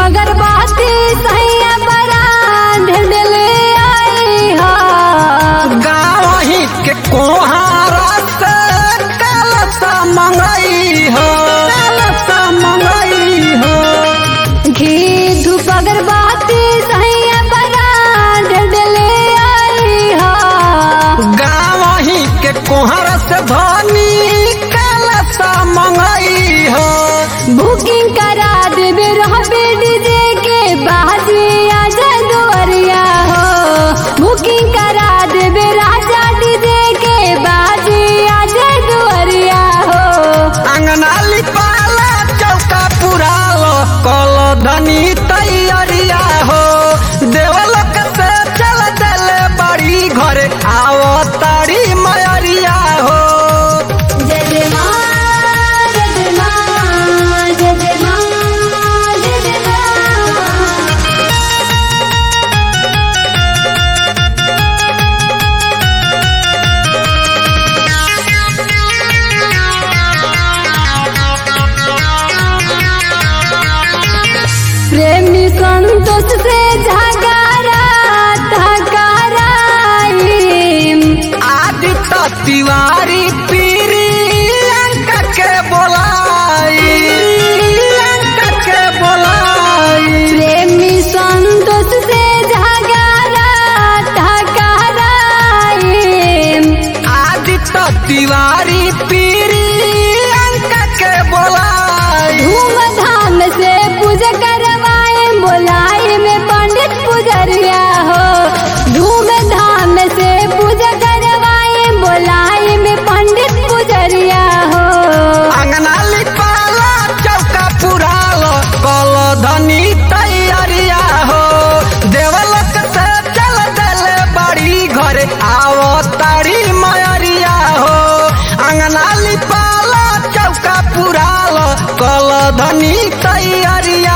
अगरबत्ती सैया बरांड ले आई हो। गावही के कोहारा से कलसा मंगई हो, कलसा मंगई हो। घी धूप अगरबत्ती सैया बरांड ले आई हो। गावही के कोहारा से धनी कलसा मंगई हो। बुकिंग करा देबे रहबे डीजे के बाजी आजा दुआरिया हो। बुकिंग करा देबे राजा डीजे के बाजी आजा दुआरिया हो। अंगना लिपाला चौका पुरालो कल धनी तैयारिया हो। देवलोक से चल चले बड़ी घरे आओ तारी मयरिया हो। जय जय माँ, जय जय माँ, जय जय माँ, जय जय माँ। प्रेमी संतोष से झगड़ा टकराई। आदित्य तिवारी पीरी अंक के बोलाई, अंक के बोलाई। प्रेमी संतोष से झगड़ा टकराई। आदित्य तिवारी पीरी अंक के बोलाई। धूमधाम से पूजा करवाए बोलाई में पंडित पुजरिया हो। धूमधाम से पूजा करवाए बोलाई में पंडित पुजरिया हो। अंगना लिपाला चौका पुरालो कल धनी तैयारिया हो। देवलोक से चल चले बड़ी घरे आओ तारी मयरिया हो। अंगना लिपाला चौका पुरालो कल धनी तैयारिया